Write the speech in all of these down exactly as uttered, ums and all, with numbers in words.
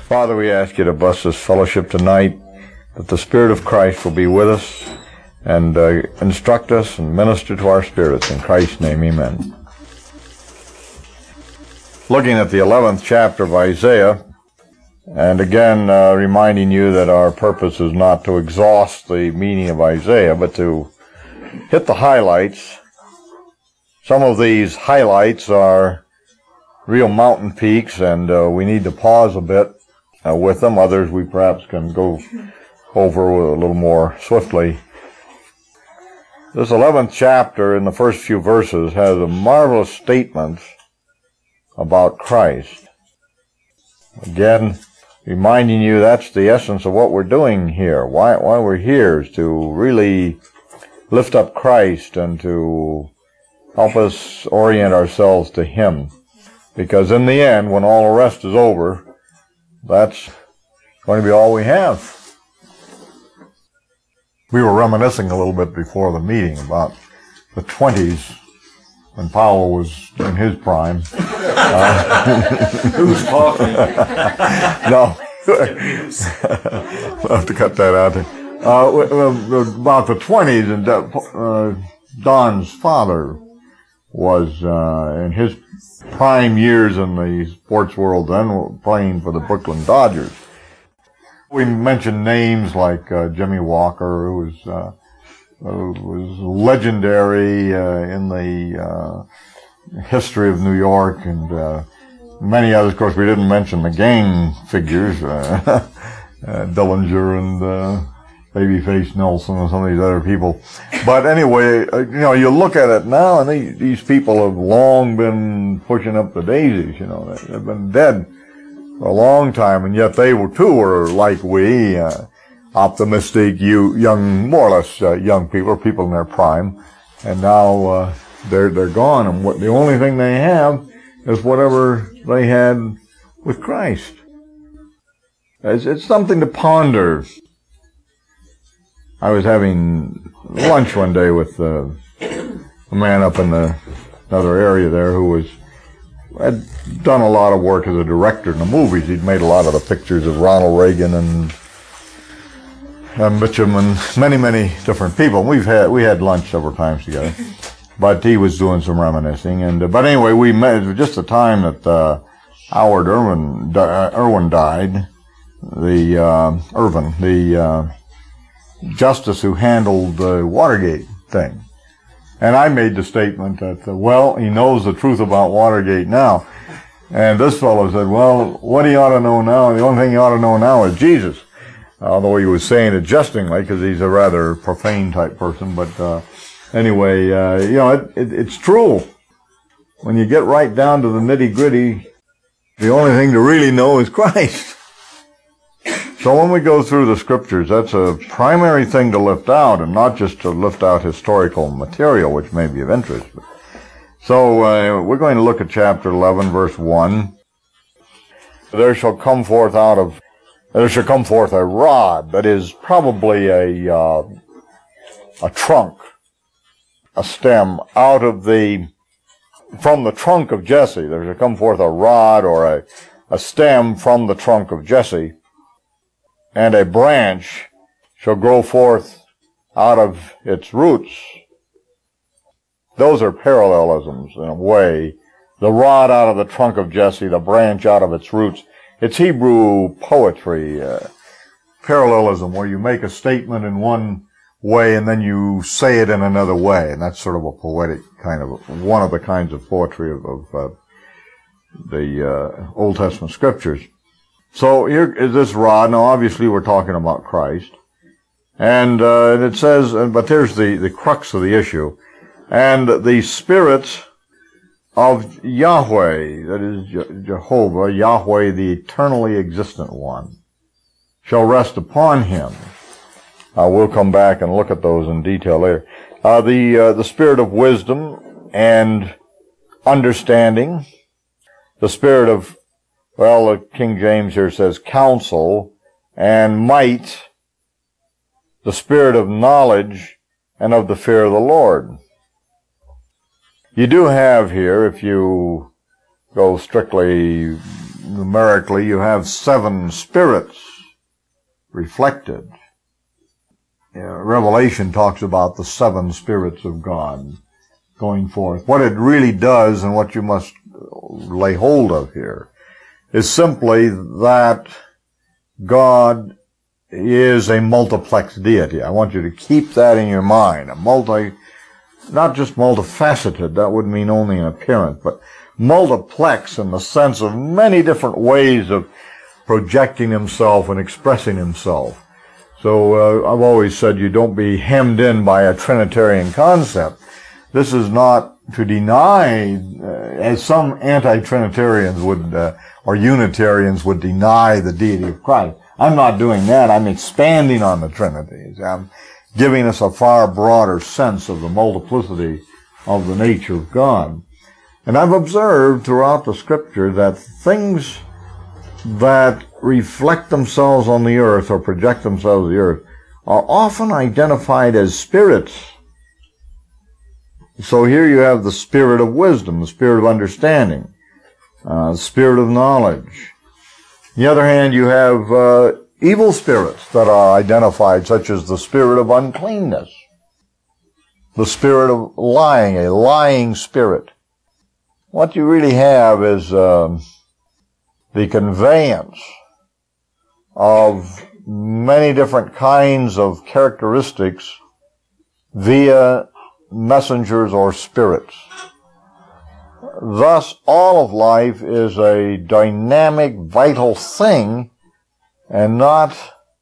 Father, we ask you to bless this fellowship tonight, that the Spirit of Christ will be with us and uh, instruct us and minister to our spirits. In Christ's name, amen. Looking at the eleventh chapter of Isaiah, and again uh, reminding you that our purpose is not to exhaust the meaning of Isaiah, but to hit the highlights. Some of these highlights are real mountain peaks, and uh, we need to pause a bit uh, with them. Others we perhaps can go over a little more swiftly. This eleventh chapter, in the first few verses, has a marvelous statement about Christ. Again, reminding you that's the essence of what we're doing here. Why, why we're here is to really lift up Christ and to help us orient ourselves to Him. Because in the end, when all the rest is over, that's going to be all we have. We were reminiscing a little bit before the meeting about the twenties when Powell was in his prime. Uh, Who's talking? No. We'll have to cut that out. Uh, about the twenties, and uh, Don's father was uh, in his prime years in the sports world then, playing for the Brooklyn Dodgers. We mentioned names like uh, Jimmy Walker, who was uh, who was legendary uh, in the uh, history of New York, and uh, many others. Of course, we didn't mention the gang figures, uh, uh, Dillinger and uh, Babyface Nelson and some of these other people. But anyway, uh, you know, you look at it now, and they, these people have long been pushing up the daisies. You know, they've been dead for a long time, and yet they were too were like we, uh, optimistic, you young, more or less uh, young people, people in their prime, and now uh, they're they're gone, and what the only thing they have is whatever they had with Christ. It's, it's something to ponder. I was having lunch one day with uh, a man up in the another area there who was had done a lot of work as a director in the movies. He'd made a lot of the pictures of Ronald Reagan and, and Mitchum and many, many different people. We've had we had lunch several times together, but he was doing some reminiscing. And uh, but anyway, we met at just the time that uh, Howard Irwin uh, Irwin died. The uh, Irvin, the uh, justice who handled the Watergate thing. And I made the statement that, uh, well, he knows the truth about Watergate now. And this fellow said, well, what he ought to know now, the only thing he ought to know now is Jesus. Although he was saying it jestingly, because he's a rather profane type person. But uh, anyway, uh, you know, it, it, it's true. When you get right down to the nitty-gritty, the only thing to really know is Christ. So when we go through the scriptures, that's a primary thing to lift out, and not just to lift out historical material, which may be of interest. So uh, we're going to look at chapter eleven, verse one. There shall come forth out of, there shall come forth a rod that is probably a uh, a trunk, a stem out of the, from the trunk of Jesse. There shall come forth a rod or a a stem from the trunk of Jesse. And a branch shall grow forth out of its roots. Those are parallelisms in a way. The rod out of the trunk of Jesse, the branch out of its roots. It's Hebrew poetry, uh, parallelism, where you make a statement in one way and then you say it in another way. And that's sort of a poetic kind of, one of the kinds of poetry of, of uh, the uh, Old Testament scriptures. So here is this rod. Now, obviously, we're talking about Christ. And, uh, and it says, but there's the, the crux of the issue. And the spirits of Yahweh, that is Je- Jehovah, Yahweh, the eternally existent one, shall rest upon him. Uh, we'll come back and look at those in detail later. Uh, the, uh, the spirit of wisdom and understanding, the spirit of, well, the King James here says counsel and might, the spirit of knowledge and of the fear of the Lord. You do have here, if you go strictly numerically, you have seven spirits reflected. You know, Revelation talks about the seven spirits of God going forth. What it really does, and what you must lay hold of here, is simply that God is a multiplex deity. I want you to keep that in your mind. A multi, not just multifaceted, that would mean only in appearance, but multiplex in the sense of many different ways of projecting himself and expressing himself. So uh, I've always said you don't be hemmed in by a Trinitarian concept. This is not to deny, uh, as some anti-Trinitarians would, uh, or Unitarians would deny the deity of Christ. I'm not doing that. I'm expanding on the Trinity. I'm giving us a far broader sense of the multiplicity of the nature of God. And I've observed throughout the Scripture that things that reflect themselves on the earth or project themselves on the earth are often identified as spirits. So here you have the spirit of wisdom, the spirit of understanding, uh, the spirit of knowledge. On the other hand, you have uh, evil spirits that are identified, such as the spirit of uncleanness, the spirit of lying, a lying spirit. What you really have is uh, the conveyance of many different kinds of characteristics via messengers or spirits. Thus, all of life is a dynamic, vital thing and not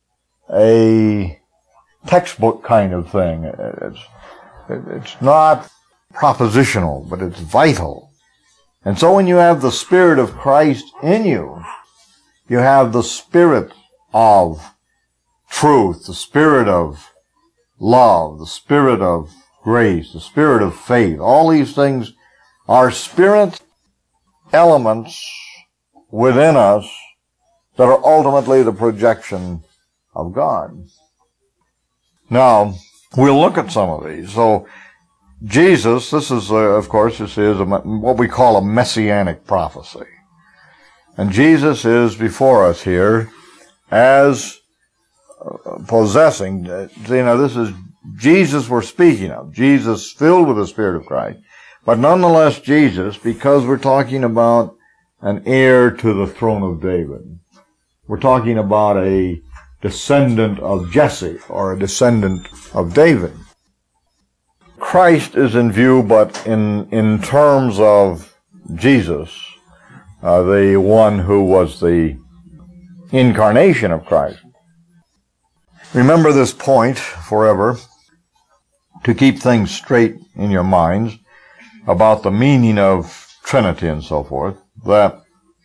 a textbook kind of thing. It's, it's not propositional, but it's vital. And so when you have the Spirit of Christ in you, you have the Spirit of truth, the Spirit of love, the Spirit of grace, the Spirit of faith. All these things are spirit elements within us that are ultimately the projection of God. Now, we'll look at some of these. So, Jesus, this is, uh, of course, this is a, what we call a messianic prophecy. And Jesus is before us here as uh, possessing, uh, you know, this is Jesus we're speaking of. Jesus filled with the Spirit of Christ. But nonetheless, Jesus, because we're talking about an heir to the throne of David. We're talking about a descendant of Jesse, or a descendant of David. Christ is in view, but in, in terms of Jesus, uh, the one who was the incarnation of Christ. Remember this point forever, to keep things straight in your minds about the meaning of Trinity and so forth, that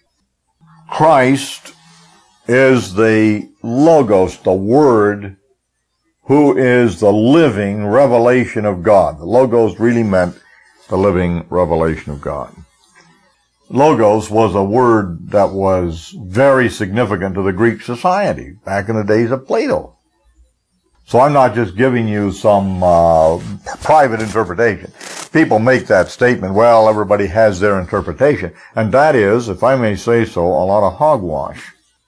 Christ is the Logos, the Word, who is the living revelation of God. The Logos really meant the living revelation of God. Logos was a word that was very significant to the Greek society back in the days of Plato. So I'm not just giving you some uh, private interpretation. People make that statement, well, everybody has their interpretation. And that is, if I may say so, a lot of hogwash.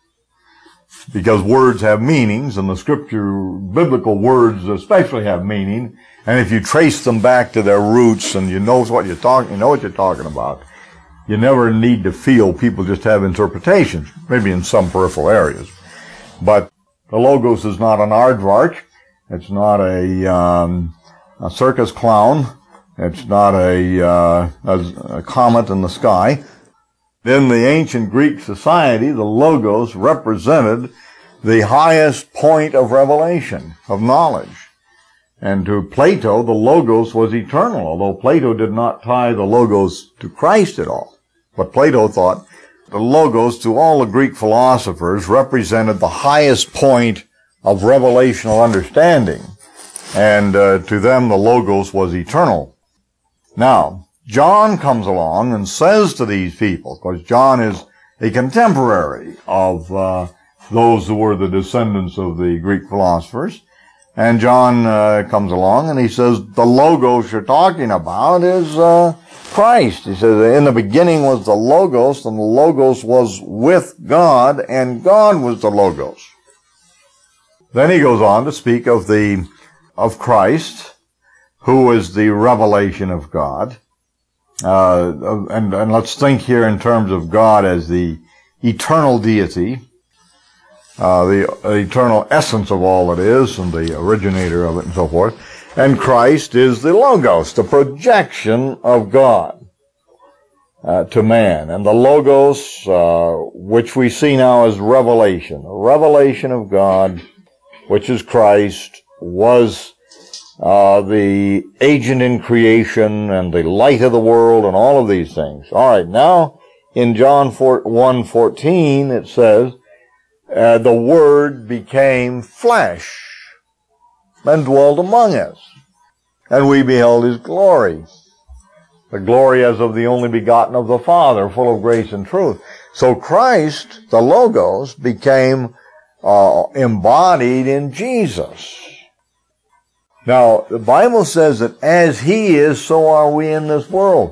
Because words have meanings, and the scripture, biblical words especially have meaning. And if you trace them back to their roots and you know what you're talking, you know what you're talking about, you never need to feel people just have interpretations, maybe in some peripheral areas. But the Logos is not an aardvark. It's not a, um, a circus clown. It's not a, uh, a, a comet in the sky. In the ancient Greek society, the Logos represented the highest point of revelation, of knowledge. And to Plato, the Logos was eternal, although Plato did not tie the Logos to Christ at all. But Plato thought the Logos, to all the Greek philosophers, represented the highest point of revelational understanding. And uh, to them, the Logos was eternal. Now, John comes along and says to these people, because John is a contemporary of uh, those who were the descendants of the Greek philosophers, And John uh, comes along and he says, the Logos you're talking about is uh, Christ. He says, in the beginning was the Logos, and the Logos was with God, and God was the Logos. Then he goes on to speak of the of Christ, who is the revelation of God. Uh, and, and let's think here in terms of God as the eternal deity, uh, the eternal essence of all that is, and the originator of it and so forth. And Christ is the Logos, the projection of God uh, to man. And the Logos, uh, which we see now as revelation, a revelation of God, which is Christ, was uh, the agent in creation and the light of the world and all of these things. All right, now in John one fourteen it says, uh, the Word became flesh and dwelt among us, and we beheld His glory, the glory as of the only begotten of the Father, full of grace and truth. So Christ, the Logos, became uh, embodied in Jesus. Now, the Bible says that as He is, so are we in this world.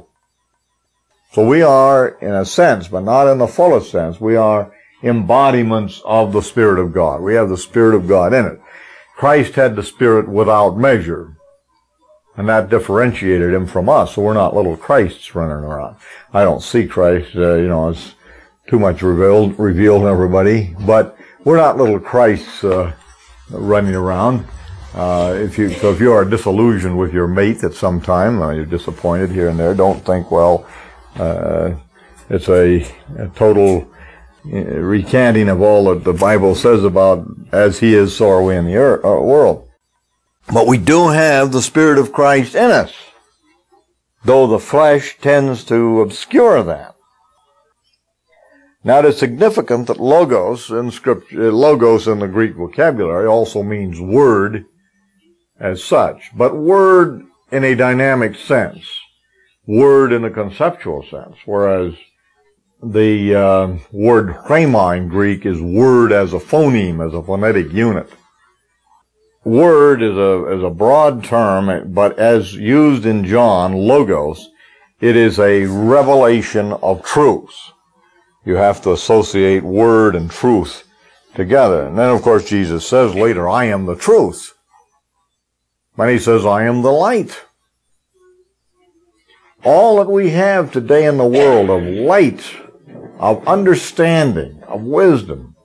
So we are, in a sense, but not in the fullest sense, we are embodiments of the Spirit of God. We have the Spirit of God in it. Christ had the Spirit without measure, and that differentiated Him from us, so we're not little Christs running around. I don't see Christ, uh, you know, it's too much revealed, revealed to everybody, but we're not little Christs uh, running around. Uh, if you, so if you are disillusioned with your mate at some time, uh, you're disappointed here and there, don't think, well, uh, it's a, a total recanting of all that the Bible says about as He is, so are we in the earth, uh, world. But we do have the Spirit of Christ in us, though the flesh tends to obscure that. Now, it is significant that logos in scripture, logos in the Greek vocabulary also means word as such, but word in a dynamic sense, word in a conceptual sense, whereas the uh, word rhema in Greek is word as a phoneme, as a phonetic unit. Word is a is a broad term, but as used in John, logos, it is a revelation of truth. You have to associate word and truth together. And then, of course, Jesus says later, I am the truth. And He says, I am the light. All that we have today in the world of light, of understanding, of wisdom,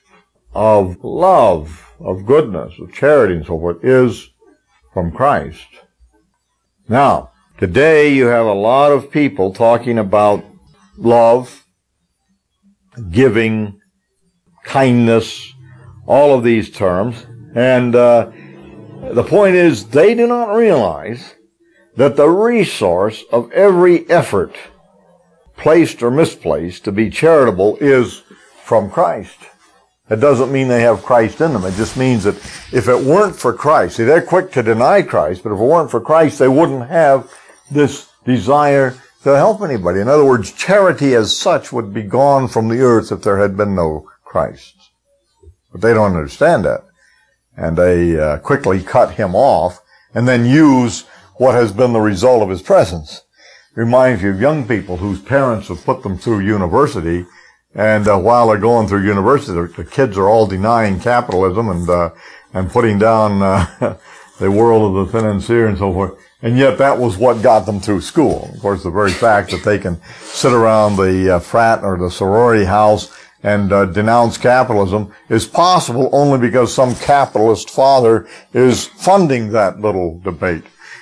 of love, of goodness, of charity and so forth, is from Christ. Now, today you have a lot of people talking about love, giving, kindness, all of these terms, and uh, the point is they do not realize that the resource of every effort, placed or misplaced, to be charitable is from Christ. It doesn't mean they have Christ in them. It just means that if it weren't for Christ, see, they're quick to deny Christ, but if it weren't for Christ, they wouldn't have this desire to help anybody. In other words, charity as such would be gone from the earth if there had been no Christ. But they don't understand that. And they uh, quickly cut Him off and then use what has been the result of His presence. Reminds you of young people whose parents have put them through university, and uh, while they're going through university, the kids are all denying capitalism and uh, and putting down uh, the world of the financier and so forth. And yet that was what got them through school. Of course, the very fact that they can sit around the uh, frat or the sorority house and uh, denounce capitalism is possible only because some capitalist father is funding that little debate,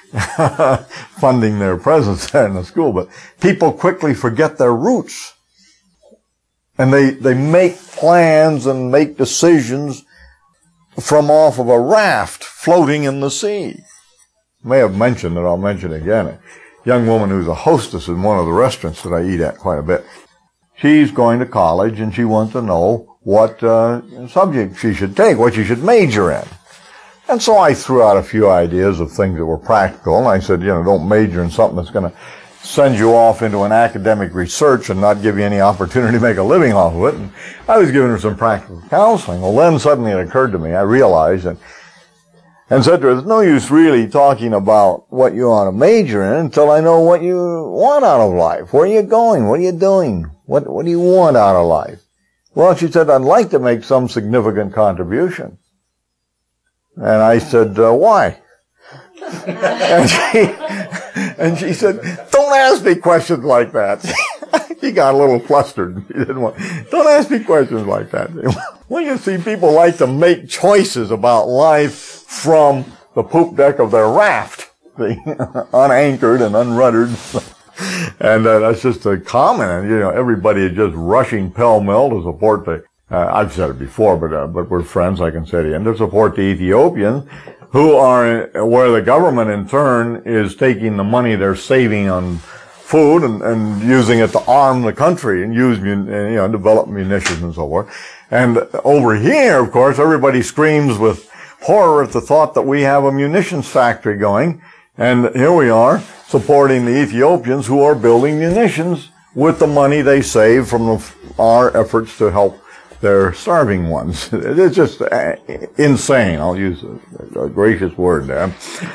funding their presence there in the school. But people quickly forget their roots, and they they make plans and make decisions from off of a raft floating in the sea. I may have mentioned it, I'll mention it again. A young woman who's a hostess in one of the restaurants that I eat at quite a bit. She's going to college, and she wants to know what uh, subject she should take, what she should major in. And so I threw out a few ideas of things that were practical, and I said, you know, don't major in something that's going to send you off into an academic research and not give you any opportunity to make a living off of it. And I was giving her some practical counseling. Well, then suddenly it occurred to me, I realized that and said to her, there's no use really talking about what you ought to major in until I know what you want out of life. Where are you going? What are you doing? What, what do you want out of life? Well, she said, I'd like to make some significant contribution. And I said, uh, why? and she, and she said, don't ask me questions like that. She got a little flustered. She didn't want, don't ask me questions like that. Well, you see, people like to make choices about life from the poop deck of their raft, unanchored and unruddered. And uh, that's just a common, and you know, everybody is just rushing pell-mell to support the, uh, I've said it before, but, uh, but we're friends, I can say it again, to support the Ethiopians, who are, where the government in turn is taking the money they're saving on food and, and using it to arm the country and use, you know, develop munitions and so forth. And over here, of course, everybody screams with horror at the thought that we have a munitions factory going. And here we are supporting the Ethiopians who are building munitions with the money they save from the, our efforts to help their starving ones. It's just uh, insane. I'll use a, a gracious word there.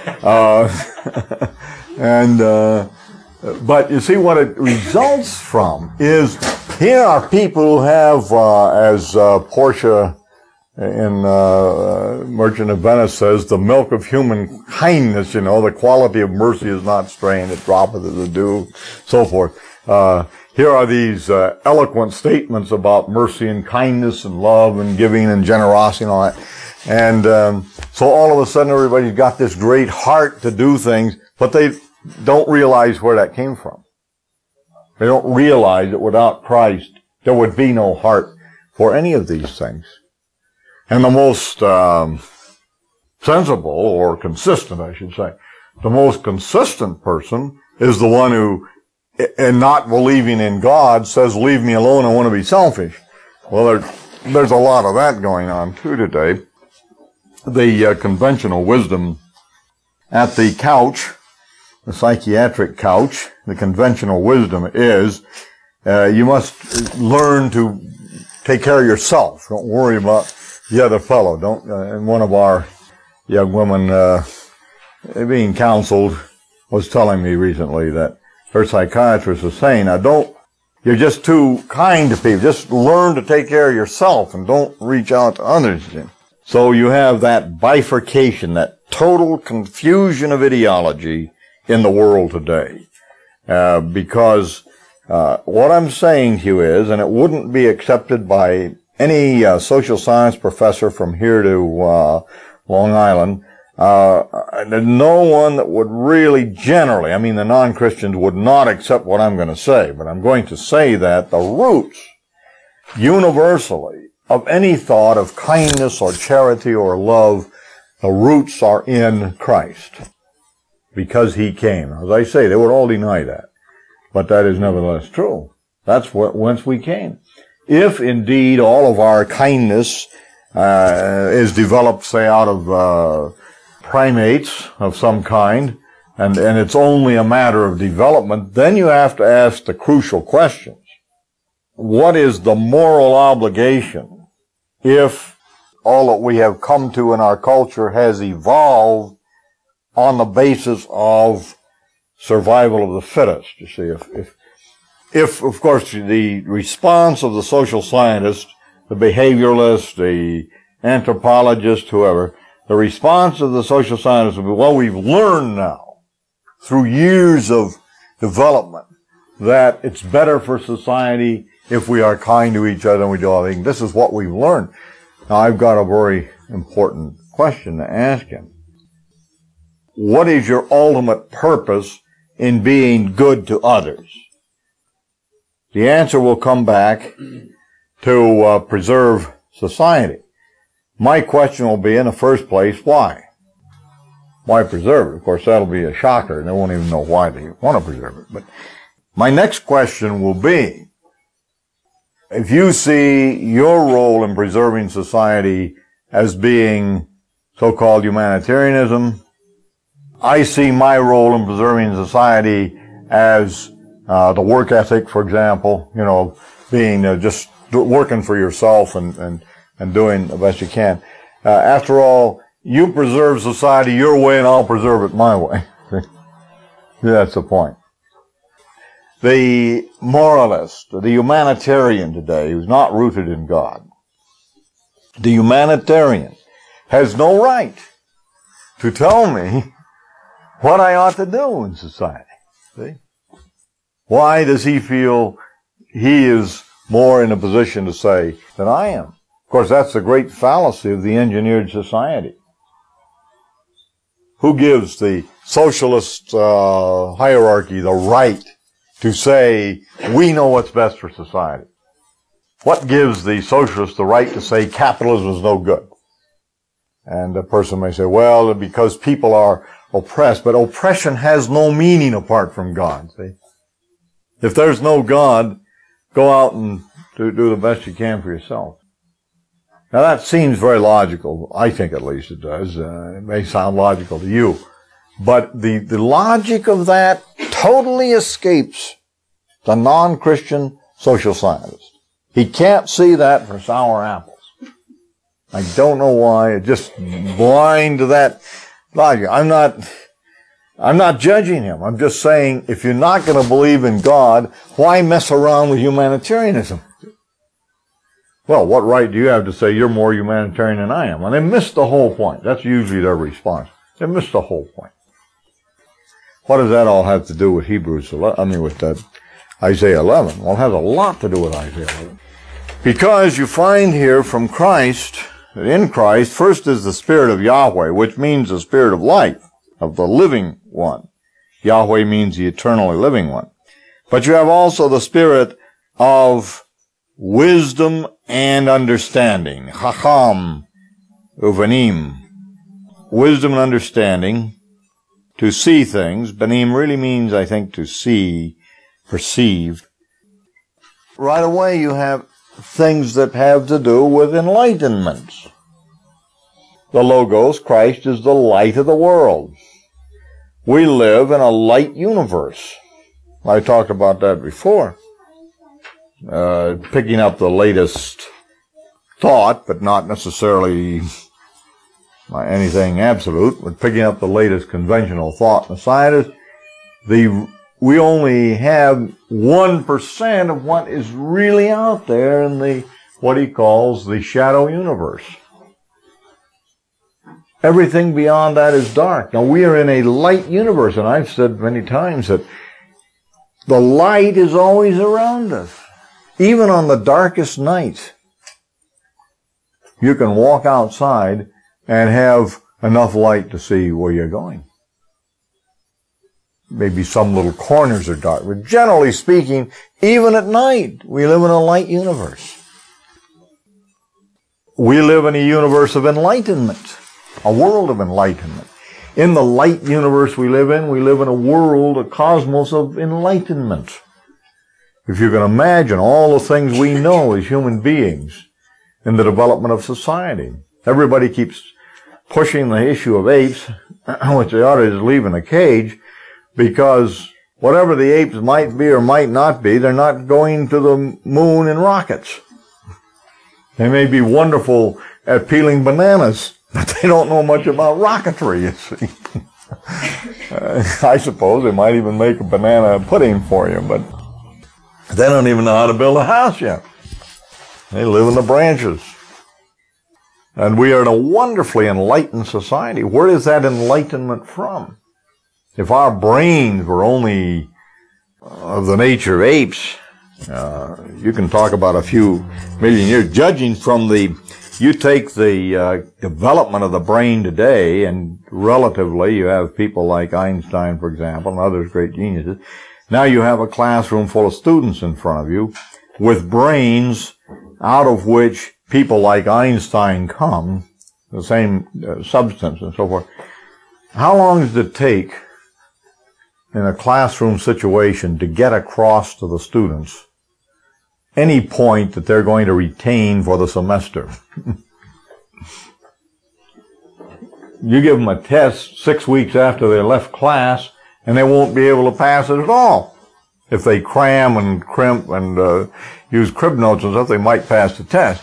Uh, and, uh, but you see what it results from is here are people who have, uh, as uh, Portia in uh, Merchant of Venice says, the milk of human kindness, you know, the quality of mercy is not strained, it droppeth as a dew, so forth. Uh, here are these uh, eloquent statements about mercy and kindness and love and giving and generosity and all that. And um, so all of a sudden everybody's got this great heart to do things, but they don't realize where that came from. They don't realize that without Christ there would be no heart for any of these things. And the most um, sensible, or consistent, I should say, the most consistent person is the one who, in not believing in God, says, leave me alone, I want to be selfish. Well, there, there's a lot of that going on, too, today. The uh, conventional wisdom at the couch, the psychiatric couch, the conventional wisdom is, uh, you must learn to take care of yourself. Don't worry about the other fellow. Don't, uh, and one of our young women, uh, being counseled, was telling me recently that her psychiatrist was saying, now don't, you're just too kind to people. Just learn to take care of yourself and don't reach out to others. So you have that bifurcation, that total confusion of ideology in the world today. Uh, because, uh, what I'm saying to you is, and it wouldn't be accepted by any uh, social science professor from here to uh, Long Island, uh, there's no one that would really generally, I mean the non-Christians would not accept what I'm going to say, but I'm going to say that the roots, universally, of any thought of kindness or charity or love, the roots are in Christ, because He came. As I say, they would all deny that, but that is nevertheless true. That's what, whence we came. If indeed all of our kindness uh, is developed, say, out of uh, primates of some kind, and, and it's only a matter of development, then you have to ask the crucial questions. What is the moral obligation if all that we have come to in our culture has evolved on the basis of survival of the fittest? You see, if, if If, of course, the response of the social scientist, the behavioralist, the anthropologist, whoever, the response of the social scientist will be, well, we've learned now, through years of development, that it's better for society if we are kind to each other and we do all things. This is what we've learned. Now, I've got a very important question to ask him. What is your ultimate purpose in being good to others? The answer will come back to uh, preserve society. My question will be, in the first place, why? Why preserve it? Of course, that'll be a shocker, and they won't even know why they want to preserve it. But my next question will be, if you see your role in preserving society as being so-called humanitarianism, I see my role in preserving society as Uh, the work ethic, for example, you know, being uh, just working for yourself and, and, and doing the best you can. Uh, after all, You preserve society your way and I'll preserve it my way. That's the point. The moralist, the humanitarian today, who's not rooted in God, the humanitarian has no right to tell me what I ought to do in society. See? Why does he feel he is more in a position to say than I am? Of course, that's the great fallacy of the engineered society. Who gives the socialist uh, hierarchy the right to say, we know what's best for society? What gives the socialist the right to say capitalism is no good? And a person may say, well, because people are oppressed, but oppression has no meaning apart from God. See? If there's no God, go out and do, do the best you can for yourself. Now that seems very logical. I think at least it does. Uh, it may sound logical to you. But the, the logic of that totally escapes the non-Christian social scientist. He can't see that for sour apples. I don't know why. It's just blind to that logic. I'm not, I'm not judging him. I'm just saying, if you're not going to believe in God, why mess around with humanitarianism? Well, what right do you have to say you're more humanitarian than I am? And they missed the whole point. That's usually their response. They missed the whole point. What does that all have to do with Hebrews eleven? I mean, with that Isaiah eleven? Well, it has a lot to do with Isaiah eleven. Because you find here from Christ, that in Christ, first is the Spirit of Yahweh, which means the Spirit of life, of the living one. Yahweh means the eternally living one. But you have also the Spirit of wisdom and understanding. Chacham uvanim. Wisdom and understanding. To see things. Banim really means, I think, to see, perceive. Right away you have things that have to do with enlightenment. The Logos, Christ, is the light of the world. We live in a light universe. I talked about that before. Uh, picking up the latest thought, but not necessarily anything absolute, but picking up the latest conventional thought in the scientists, the, we only have one percent of what is really out there in the, what he calls the shadow universe. Everything beyond that is dark. Now we are in a light universe, and I've said many times that the light is always around us. Even on the darkest night, you can walk outside and have enough light to see where you're going. Maybe some little corners are dark, but generally speaking, even at night, we live in a light universe. We live in a universe of enlightenment, a world of enlightenment. In the light universe we live in, we live in a world, a cosmos of enlightenment. If you can imagine all the things we know as human beings in the development of society. Everybody keeps pushing the issue of apes, which they ought to just leave in a cage, because whatever the apes might be or might not be, they're not going to the moon in rockets. They may be wonderful at peeling bananas, but they don't know much about rocketry, you see. uh, I suppose they might even make a banana pudding for you, but they don't even know how to build a house yet. They live in the branches. And we are in a wonderfully enlightened society. Where is that enlightenment from? If our brains were only of the nature of apes, uh, you can talk about a few million years. Judging from the, you take the uh, development of the brain today, and relatively you have people like Einstein, for example, and others great geniuses. Now you have a classroom full of students in front of you with brains out of which people like Einstein come, the same uh, substance and so forth. How long does it take in a classroom situation to get across to the students any point that they're going to retain for the semester? You give them a test six weeks after they left class, and they won't be able to pass it at all. If they cram and crimp and uh, use crib notes and stuff, they might pass the test.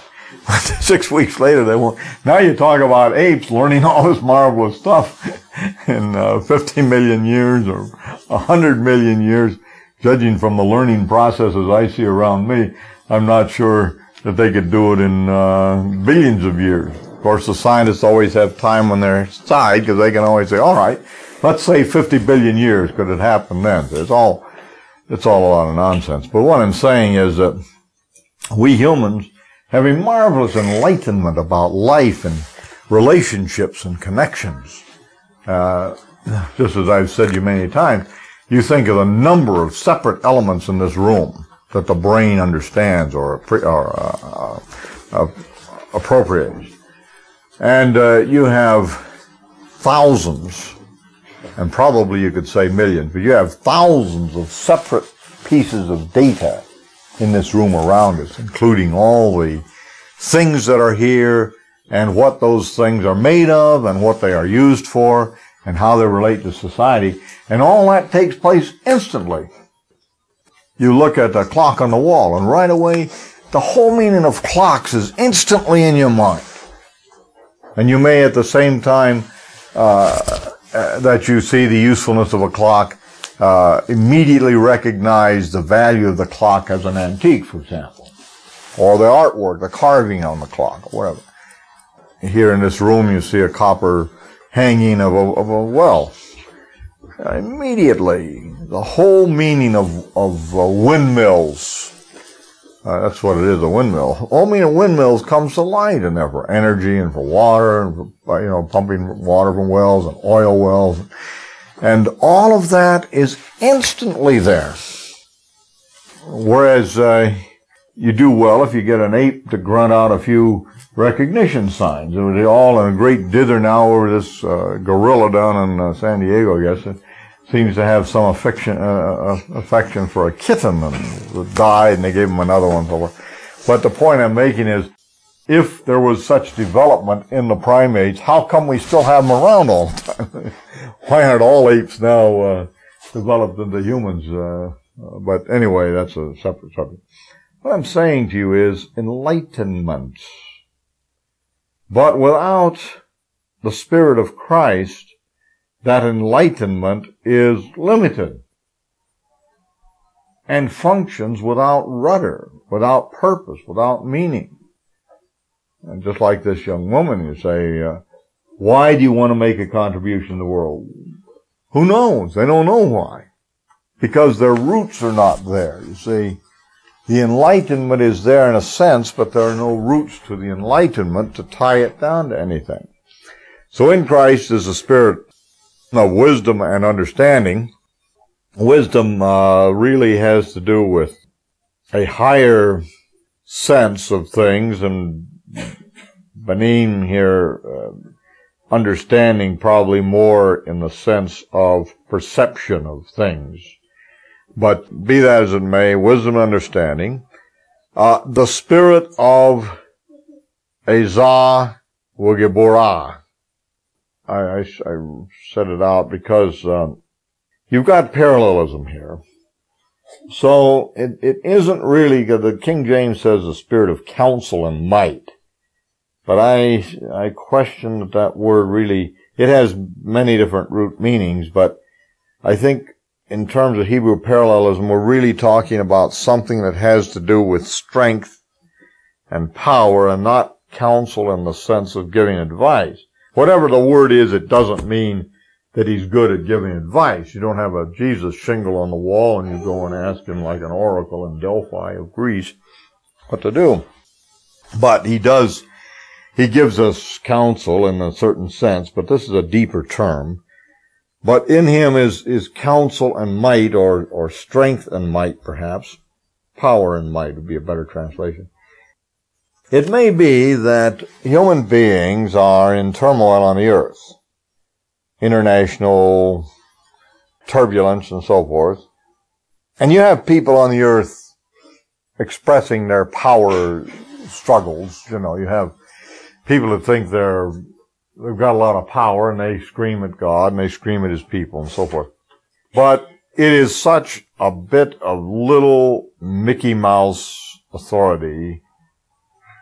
Six weeks later, they won't. Now you talk about apes learning all this marvelous stuff in uh, fifty million years or one hundred million years. Judging from the learning processes I see around me, I'm not sure that they could do it in uh, billions of years. Of course, the scientists always have time on their side because they can always say, all right, let's say fifty billion years. Could it happen then? It's all, it's all a lot of nonsense. But what I'm saying is that we humans have a marvelous enlightenment about life and relationships and connections. Uh, just as I've said to you many times, you think of the number of separate elements in this room that the brain understands or, or uh, uh, appropriates. And uh, you have thousands, and probably you could say millions, but you have thousands of separate pieces of data in this room around us, including all the things that are here and what those things are made of and what they are used for and how they relate to society. And all that takes place instantly. You look at the clock on the wall and right away the whole meaning of clocks is instantly in your mind. And you may at the same time uh, uh, that you see the usefulness of a clock Uh, immediately recognize the value of the clock as an antique, for example, or the artwork, the carving on the clock, or whatever. Here in this room, you see a copper hanging of a, of a well. Uh, immediately, the whole meaning of of uh, windmills. Uh, that's what it is, a windmill. The whole meaning of windmills comes to light in there for energy and for water, and for, you know, pumping water from wells and oil wells. And all of that is instantly there. Whereas uh, you do well if you get an ape to grunt out a few recognition signs. They're all in a great dither now over this uh, gorilla down in uh, San Diego, I guess. It seems to have some affection, uh, affection for a kitten and it died and they gave him another one. But the point I'm making is, if there was such development in the primates, how come we still have them around all the time? Why aren't all apes now uh, developed into humans? Uh, uh, but anyway, that's a separate subject. What I'm saying to you is enlightenment. But without the Spirit of Christ, that enlightenment is limited and functions without rudder, without purpose, without meaning. And just like this young woman, you say, uh, why do you want to make a contribution to the world? Who knows? They don't know why. Because their roots are not there. You see, the enlightenment is there in a sense, but there are no roots to the enlightenment to tie it down to anything. So in Christ is the Spirit of wisdom and understanding. Wisdom uh, really has to do with a higher sense of things, and Benin here, uh, understanding probably more in the sense of perception of things. But be that as it may, wisdom and understanding. Uh, the spirit of Ezah Wugibura. I, I, I said it out because um, you've got parallelism here. So it, it isn't really, the King James says the spirit of counsel and might. But I, I question that that word really, it has many different root meanings, but I think in terms of Hebrew parallelism, we're really talking about something that has to do with strength and power and not counsel in the sense of giving advice. Whatever the word is, it doesn't mean that he's good at giving advice. You don't have a Jesus shingle on the wall and you go and ask him like an oracle in Delphi of Greece what to do. But he does, he gives us counsel in a certain sense, but this is a deeper term. But in him is, is counsel and might, or, or strength and might perhaps. Power and might would be a better translation. It may be that human beings are in turmoil on the earth. International turbulence and so forth. And you have people on the earth expressing their power struggles. You know, you have people that think they're, they've got a lot of power and they scream at God and they scream at his people and so forth. But it is such a bit of little Mickey Mouse authority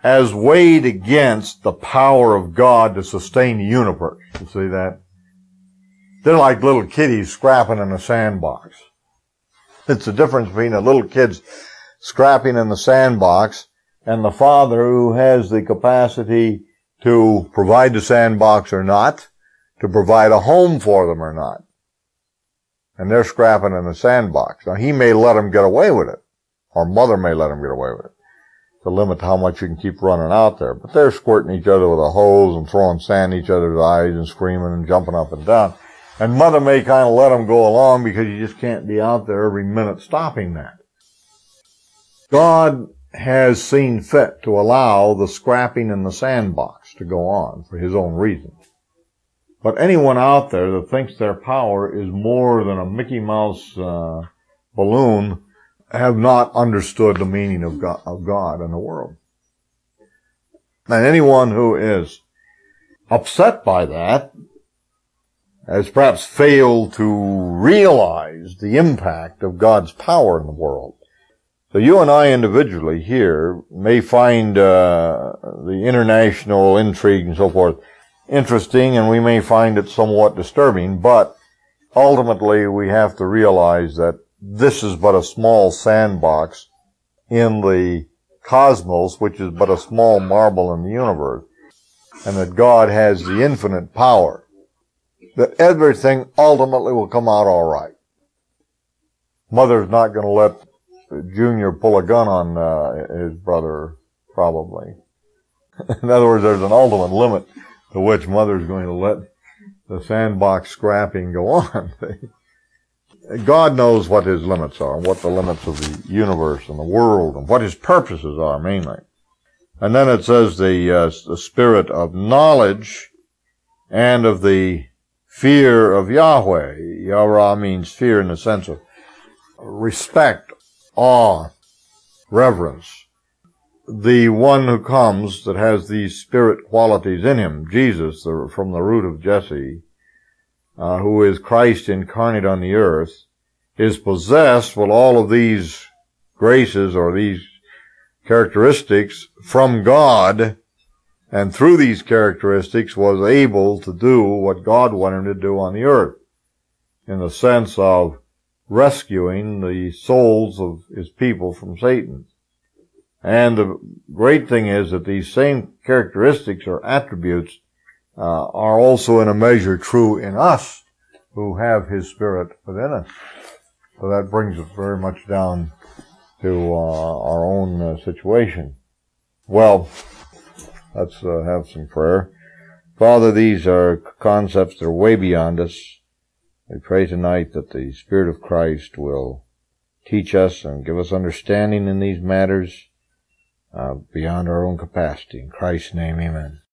has weighed against the power of God to sustain the universe. You see that? They're like little kiddies scrapping in a sandbox. It's the difference between a little kid's scrapping in the sandbox and the father who has the capacity to provide the sandbox or not, to provide a home for them or not. And they're scrapping in the sandbox. Now, he may let them get away with it, or mother may let them get away with it, to limit how much you can keep running out there. But they're squirting each other with a hose and throwing sand in each other's eyes and screaming and jumping up and down. And mother may kind of let them go along because you just can't be out there every minute stopping that. God has seen fit to allow the scrapping in the sandbox to go on for his own reasons. But anyone out there that thinks their power is more than a Mickey Mouse uh, balloon have not understood the meaning of God, of God in the world. And anyone who is upset by that has perhaps failed to realize the impact of God's power in the world. So you and I individually here may find uh, the international intrigue and so forth interesting, and we may find it somewhat disturbing, but ultimately we have to realize that this is but a small sandbox in the cosmos, which is but a small marble in the universe, and that God has the infinite power, that everything ultimately will come out all right. Mother's not going to let Junior pull a gun on uh, his brother, probably. In other words, there's an ultimate limit to which mother's going to let the sandbox scrapping go on. God knows what his limits are, what the limits of the universe and the world, and what his purposes are, mainly. And then it says the, uh, the spirit of knowledge and of the fear of Yahweh. Yahweh means fear in the sense of respect, awe, reverence. The one who comes that has these spirit qualities in him, Jesus, the, from the root of Jesse, uh, who is Christ incarnate on the earth, is possessed with all of these graces or these characteristics from God, and through these characteristics was able to do what God wanted him to do on the earth, in the sense of rescuing the souls of his people from Satan. And the great thing is that these same characteristics or attributes uh, are also in a measure true in us who have his spirit within us. So that brings us very much down to uh, our own uh, situation. Well, let's uh, have some prayer. Father, these are concepts that are way beyond us. We pray tonight that the Spirit of Christ will teach us and give us understanding in these matters uh, beyond our own capacity. In Christ's name, amen.